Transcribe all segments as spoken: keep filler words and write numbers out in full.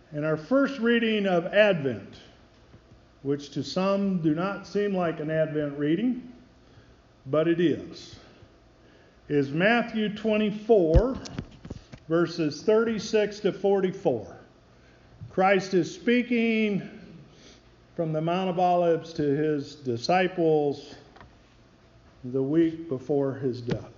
And our first reading of Advent, which to some do not seem like an Advent reading, but it is, is Matthew twenty-four, verses thirty-six to forty-four. Christ is speaking from the Mount of Olives to his disciples the week before his death.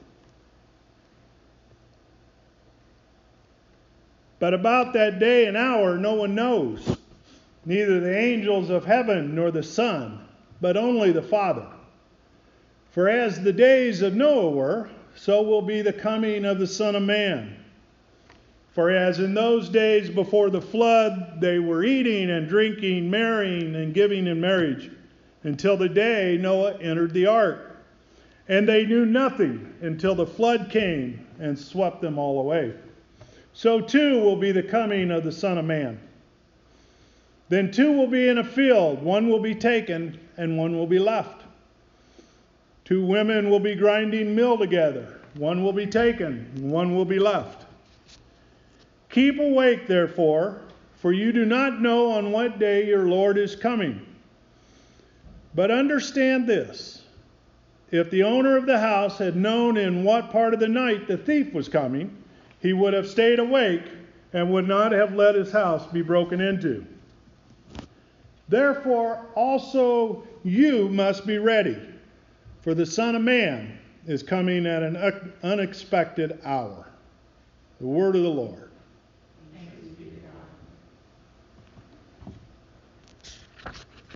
But about that day and hour no one knows, neither the angels of heaven nor the Son, but only the Father. For as the days of Noah were, so will be the coming of the Son of Man. For as in those days before the flood they were eating and drinking, marrying and giving in marriage, until the day Noah entered the ark. And they knew nothing until the flood came and swept them all away. So too will be the coming of the Son of Man. Then two will be in a field, one will be taken and one will be left. Two women will be grinding mill together, one will be taken and one will be left. Keep awake, therefore, for you do not know on what day your Lord is coming. But understand this, if the owner of the house had known in what part of the night the thief was coming, he would have stayed awake and would not have let his house be broken into. Therefore, also you must be ready, for the Son of Man is coming at an unexpected hour. The word of the Lord. Thanks be to God.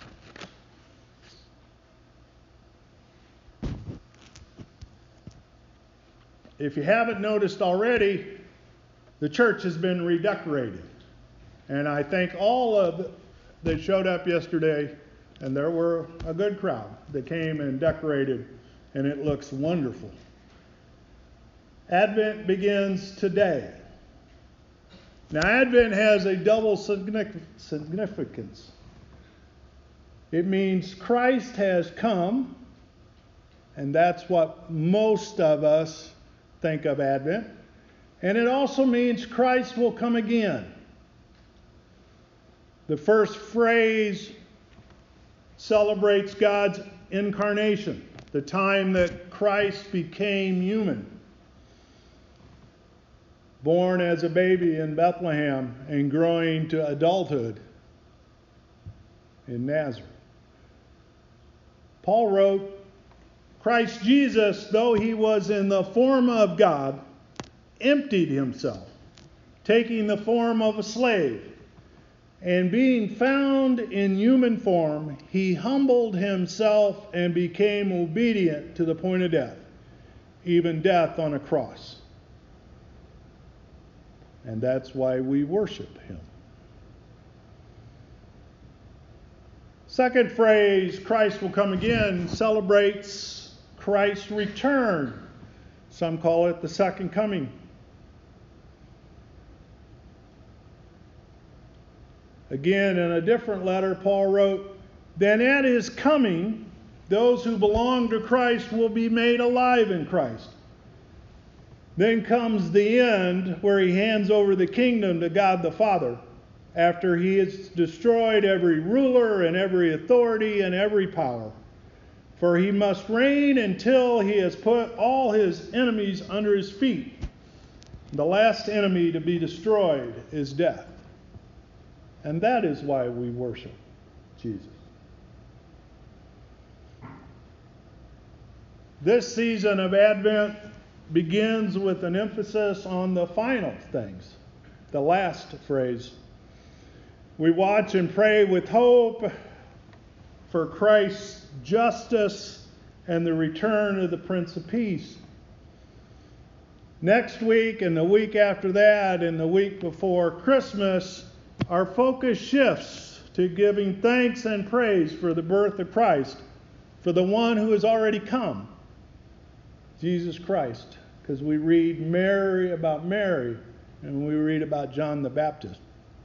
If you haven't noticed already, the church has been redecorated. And I thank all of that showed up yesterday, and there were a good crowd that came and decorated, and it looks wonderful. Advent begins today. Now, Advent has a double significance. It means Christ has come, and that's what most of us think of Advent. And it also means Christ will come again. The first phrase celebrates God's incarnation, the time that Christ became human. Born as a baby in Bethlehem and growing to adulthood in Nazareth. Paul wrote, Christ Jesus, though he was in the form of God, emptied himself, taking the form of a slave, and being found in human form, he humbled himself and became obedient to the point of death, even death on a cross. And that's why we worship him. Second phrase, Christ will come again, celebrates Christ's return. Some call it the second coming. Again, in a different letter, Paul wrote, then at his coming, those who belong to Christ will be made alive in Christ. Then comes the end where he hands over the kingdom to God the Father, after he has destroyed every ruler and every authority and every power. For he must reign until he has put all his enemies under his feet. The last enemy to be destroyed is death. And that is why we worship Jesus. This season of Advent begins with an emphasis on the final things, the last phrase. We watch and pray with hope for Christ's justice and the return of the Prince of Peace. Next week and the week after that and the week before Christmas, our focus shifts to giving thanks and praise for the birth of Christ, for the one who has already come, Jesus Christ, because we read Mary about Mary and we read about John the Baptist.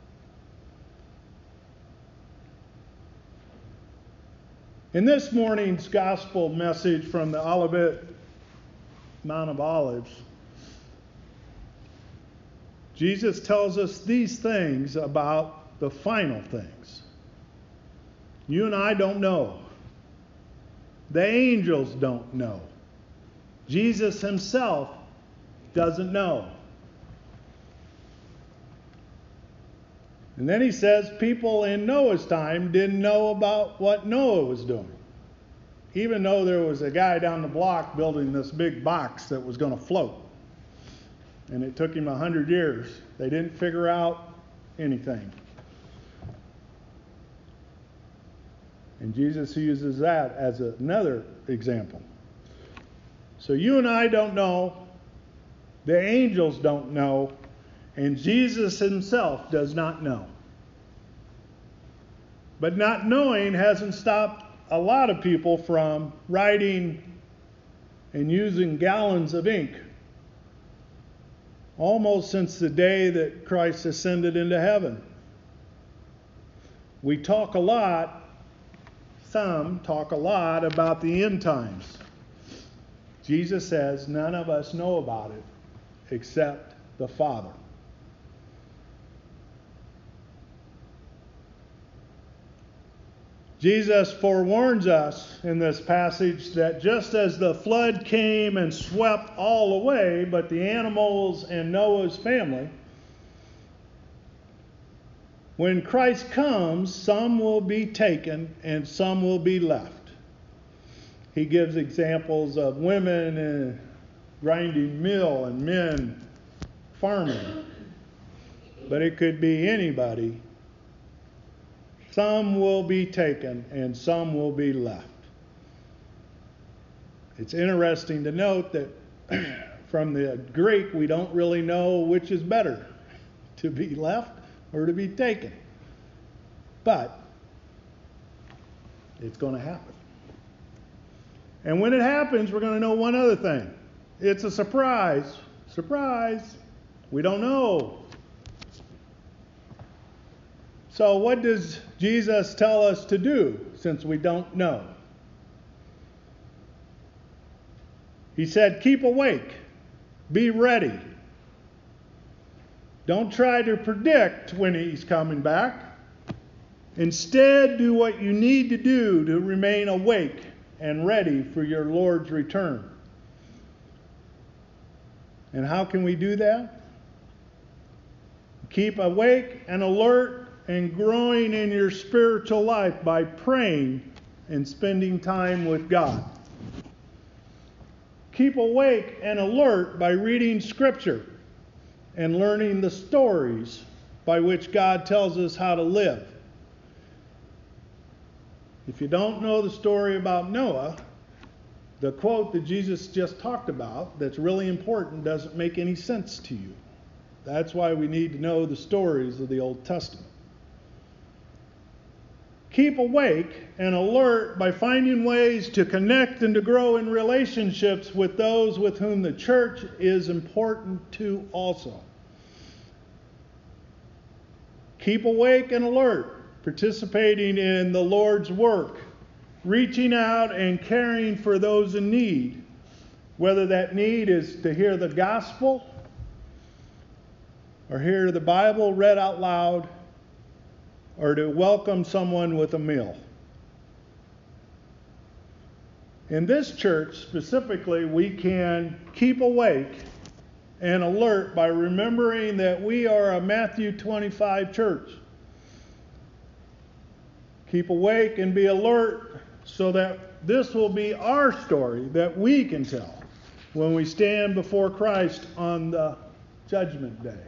In this morning's gospel message from the Olivet Mount of Olives, Jesus tells us these things about the final things. You and I don't know. The angels don't know. Jesus himself doesn't know. And then he says people in Noah's time didn't know about what Noah was doing. Even though there was a guy down the block building this big box that was going to float. And it took him a hundred years. They didn't figure out anything. And Jesus uses that as another example. So you and I don't know. The angels don't know. And Jesus himself does not know. But not knowing hasn't stopped a lot of people from writing and using gallons of ink almost since the day that Christ ascended into heaven. We talk a lot, some talk a lot about the end times. Jesus says none of us know about it except the Father. Jesus forewarns us in this passage that just as the flood came and swept all away, but the animals and Noah's family, when Christ comes, some will be taken and some will be left. He gives examples of women uh, grinding mill and men farming. But it could be anybody. Some will be taken and some will be left. It's interesting to note that from the Greek, we don't really know which is better, to be left or to be taken. But it's going to happen. And when it happens, we're going to know one other thing. It's a surprise. Surprise. We don't know. So what does Jesus tell us to do since we don't know? He said, keep awake. Be ready. Don't try to predict when he's coming back. Instead, do what you need to do to remain awake and ready for your Lord's return. And how can we do that? Keep awake and alert and growing in your spiritual life by praying and spending time with God. Keep awake and alert by reading Scripture and learning the stories by which God tells us how to live. If you don't know the story about Noah, the quote that Jesus just talked about that's really important doesn't make any sense to you. That's why we need to know the stories of the Old Testament. Keep awake and alert by finding ways to connect and to grow in relationships with those with whom the church is important to also. Keep awake and alert, participating in the Lord's work, reaching out and caring for those in need, whether that need is to hear the gospel or hear the Bible read out loud, or to welcome someone with a meal. In this church specifically, we can keep awake and alert by remembering that we are a Matthew twenty-five church. Keep awake and be alert so that this will be our story that we can tell when we stand before Christ on the judgment day.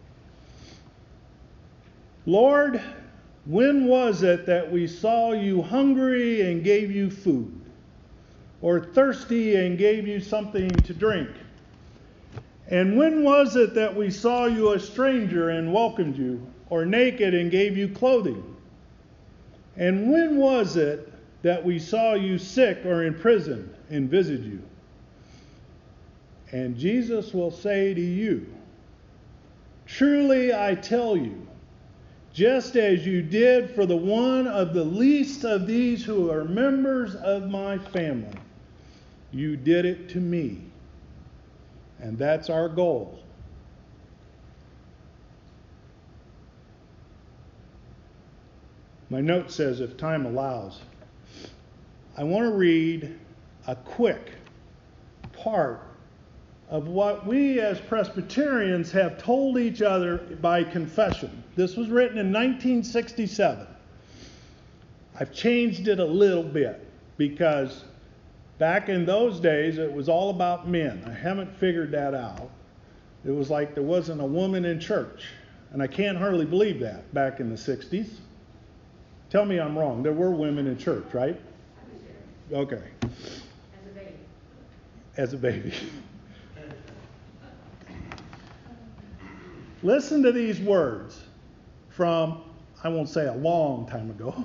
Lord, when was it that we saw you hungry and gave you food, or thirsty and gave you something to drink? And when was it that we saw you a stranger and welcomed you, or naked and gave you clothing? And when was it that we saw you sick or in prison and visited you? And Jesus will say to you, truly I tell you, just as you did for the one of the least of these who are members of my family, you did it to me. And that's our goal. My note says, if time allows, I want to read a quick part of what we as Presbyterians have told each other by confession. This was written in nineteen sixty-seven. I've changed it a little bit because back in those days it was all about men. I haven't figured that out. It was like there wasn't a woman in church. And I can't hardly believe that back in the sixties. Tell me I'm wrong. There were women in church, right? Okay. As a baby. As a baby. Listen to these words from, I won't say a long time ago.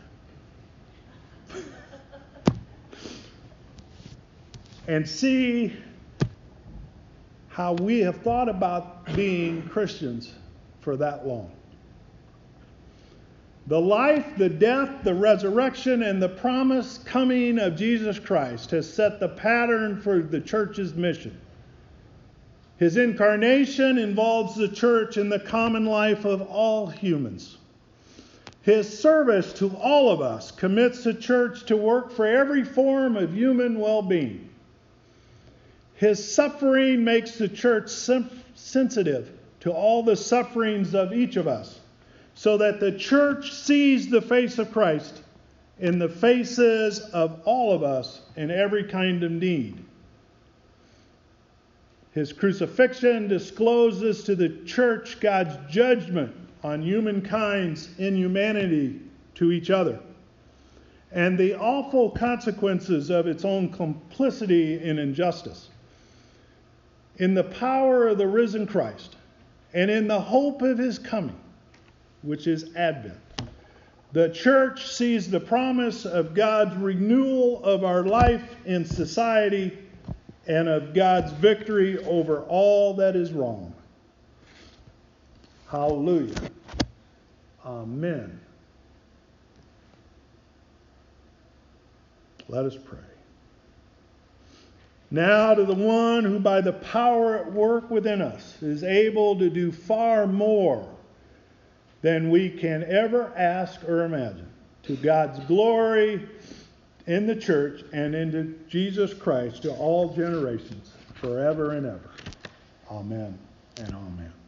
And see how we have thought about being Christians for that long. The life, the death, the resurrection, and the promised coming of Jesus Christ has set the pattern for the church's mission. His incarnation involves the church in the common life of all humans. His service to all of us commits the church to work for every form of human well-being. His suffering makes the church sensitive to all the sufferings of each of us, so that the church sees the face of Christ in the faces of all of us in every kind of need. His crucifixion discloses to the church God's judgment on humankind's inhumanity to each other, and the awful consequences of its own complicity in injustice. In the power of the risen Christ, and in the hope of his coming, which is Advent, the church sees the promise of God's renewal of our life in society and of God's victory over all that is wrong. Hallelujah. Amen. Let us pray. Now to the one who by the power at work within us is able to do far more than we can ever ask or imagine, to God's glory in the church and into Jesus Christ to all generations, forever and ever. Amen and amen.